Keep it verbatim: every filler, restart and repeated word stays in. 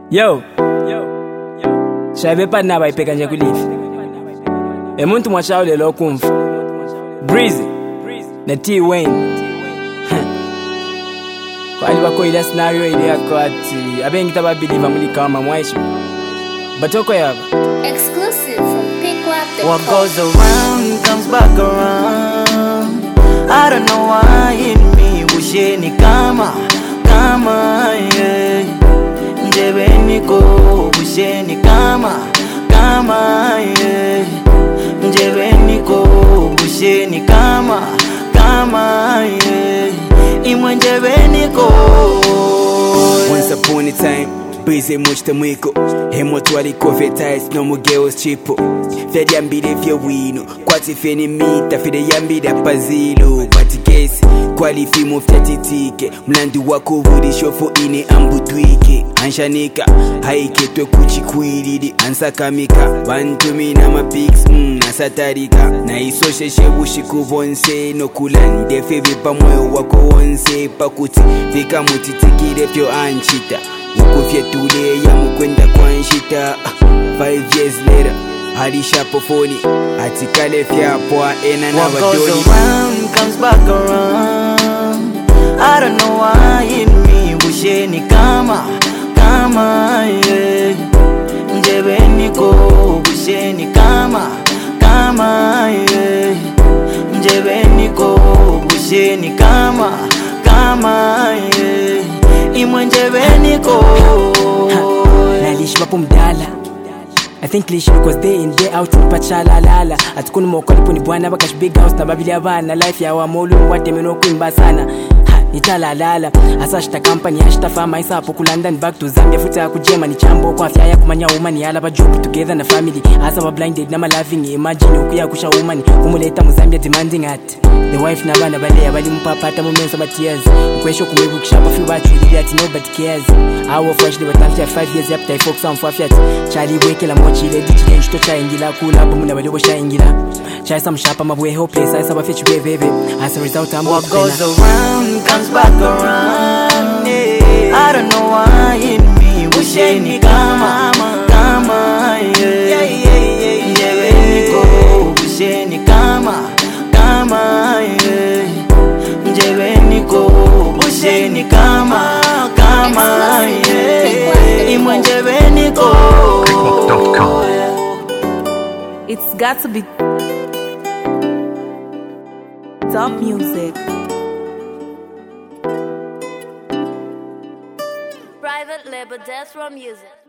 Yo, shabe pa naba ipeka nje kulifi. Emuntu mwashawule lo kumfa. Breezy na T Wayne. Kwali bako ile scenario ile yakwati abengi taba believe muri kama mwaisha. Batoko yaba. Exclusive from Pickwap. What goes around comes back around. I don't know why in me busheni kama kama yeah. Njebe niko busheni kama kama yeah. Njebe niko busheni kama kama yeah. Imwe njebe niko. Once upon a time, busy much the mwiko. Hemo twali covetais no mugeos chipo. Fede yambire vya wino. Kwati feni mita fede yambire pazilo. Bati kesi kwali fimu ftatitike. Mlandu wako vudi shofo ine ambutwike. Anshanika haike twe kuchikwiridi. Ansakamika bantumi na mapics mm, nasatarika. Na isoshe shebushi kuvonse. No kulande feve pa moyo wako onse. Pakuti vika mutitikire vyo anchita. Ukufye tule ya mukwenda kwa nshita. Five years later Harisha pofoni atikale fyapwa ena na What badoni. goes around comes back around. I don't know why in me busheni kama kama yeah. Njebe niko busheni kama kama yeah. Njebe niko busheni kama kama yeah. Imwe njebe niko. Nalishi wapo mdala. I think lishi because day in day out mpachala lala. Atukuni mokoli puni bwana bakash big house na babili abana. Life ya wamolu wate meno kuimba sana. Ha, nitala lala. Asa shita company hashita fama isa hapo kulanda ni back to Zambia. Futa kujema ni chambo kwa afya ya kumanya umani. Ala ba job together na family. Asa wa blinded na ma loving. Imagine ukuya kusha umani. Kumuleta muzambia demanding at the wife na bana balea bali mpapata momensa ma tears. Ukwesho kumibu kishapa fi bachu ili ati nobody cares. Awo fresh de batanfia five years yapta ifok sa mfuafia Charlie weke la mochi ile dichi denshi to cha ingila. Kula bomu na balibo sha ingila. Chai sa mshapa mabwe hopeless. Asa wafia chwe veve. As a result I'm What goes around comes back around yeah. I don't know why in me busheni kama kama yeah. Njebe niko busheni kama kama yeah. Njebe niko busheni kama kama yeah. Imwe njebe niko. It's got to be top music. Private label Death Row Music.